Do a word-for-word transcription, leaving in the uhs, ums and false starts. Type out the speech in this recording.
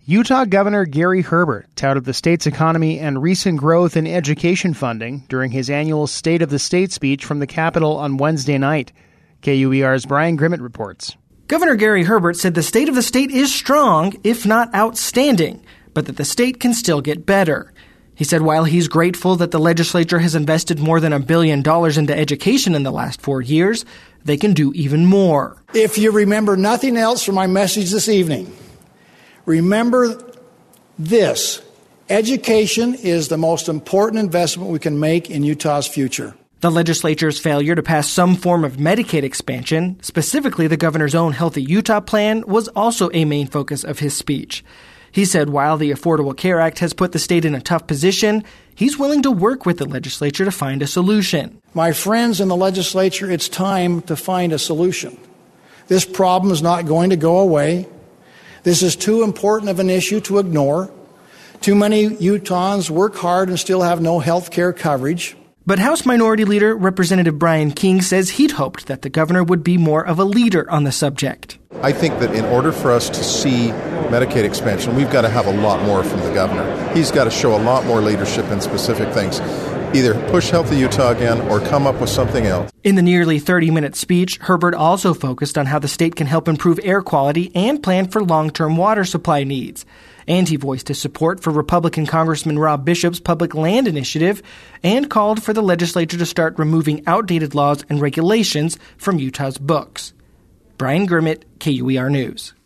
Utah Governor Gary Herbert touted the state's economy and recent growth in education funding during his annual State of the State speech from the Capitol on Wednesday night. K U E R's Brian Grimmett reports. Governor Gary Herbert said the state of the state is strong, if not outstanding, but that the state can still get better. He said while he's grateful that the legislature has invested more than a billion dollars into education in the last four years, they can do even more. If you remember nothing else from my message this evening, remember this: education is the most important investment we can make in Utah's future. The legislature's failure to pass some form of Medicaid expansion, specifically the governor's own Healthy Utah plan, was also a main focus of his speech. He said while the Affordable Care Act has put the state in a tough position, he's willing to work with the legislature to find a solution. My friends in the legislature, it's time to find a solution. This problem is not going to go away. This is too important of an issue to ignore. Too many Utahns work hard and still have no health care coverage. But House Minority Leader Representative Brian King says he'd hoped that the governor would be more of a leader on the subject. I think that in order for us to see Medicaid expansion, we've got to have a lot more from the governor. He's got to show a lot more leadership in specific things. Either push Healthy Utah again or come up with something else. In the nearly thirty-minute speech, Herbert also focused on how the state can help improve air quality and plan for long-term water supply needs. And he voiced his support for Republican Congressman Rob Bishop's public land initiative and called for the legislature to start removing outdated laws and regulations from Utah's books. Brian Grimmett, K U E R News.